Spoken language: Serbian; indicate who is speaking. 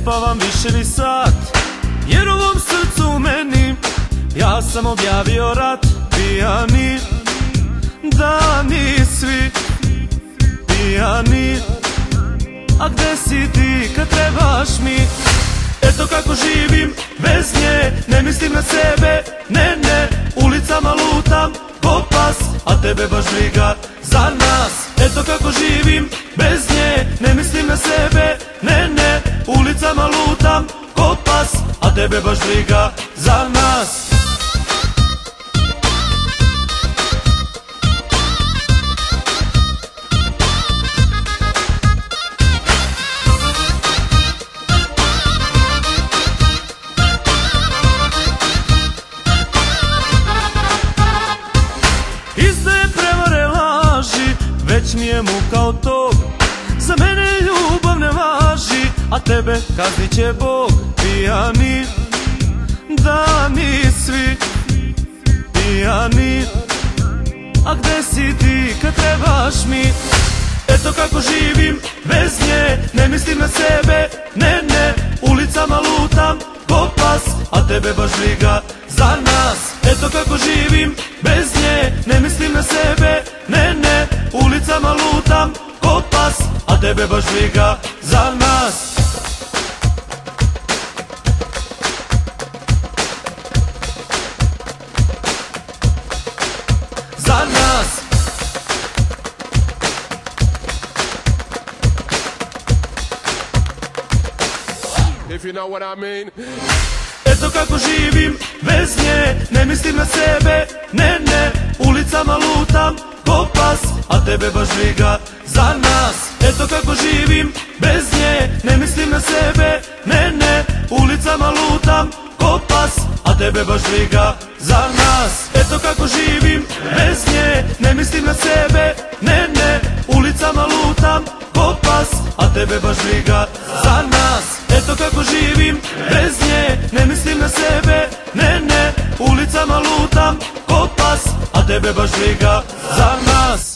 Speaker 1: spavam više ni sat, jer u ovom srcu meni ja sam objavio rat. Pijani dani svi, pijani, a gde si ti kad trebaš mi? Eto kako živim bez nje, ne mislim na sebe, ne, ne. Ulicama lutam ko pas, a tebe baš briga za nas. Eto kako živim bez nje, ne mislim na sebe, ne, ne. Ulicama lutam ko pas, a tebe baš briga za nas. Izdaje, prevare, laži, već mi je muka od tog. Za mene ljubav ne važi, a tebe kaznit će Bog. Pijani dani svi, pijani, a gde si ti kad trebaš mi? Eto kako živim bez nje, ne mislim na sebe, ne, ne. Ulicama lutam ko pas, a tebe baš briga za nas. Eto kako živim bez nje, ne mislim na sebe, ne, ne. Ulicama lutam ko pas, a tebe baš briga za nas. Za nas.
Speaker 2: If you know what I mean.
Speaker 1: Eto kako živim bez nje, ne mislim na sebe, ne, ne. Ulicama lutam ko pas, a tebe baš briga za nas. Eto kako živim bez nje, ne mislim na sebe, ne, ne. Ulicama lutam ko pas, a tebe baš briga za nas. Eto kako živim bez nje, ne mislim na sebe, ne, ne. Ulicama lutam ko pas, a tebe baš briga za nas. Eto kako živim bez nje, ne mislim na sebe, ne, ne. Ulicama lutam ko pas, a tebe baš briga za nas.